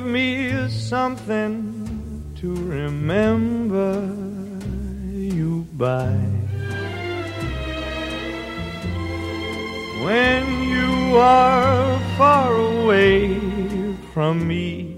me something to remember you by. When you are far away from me,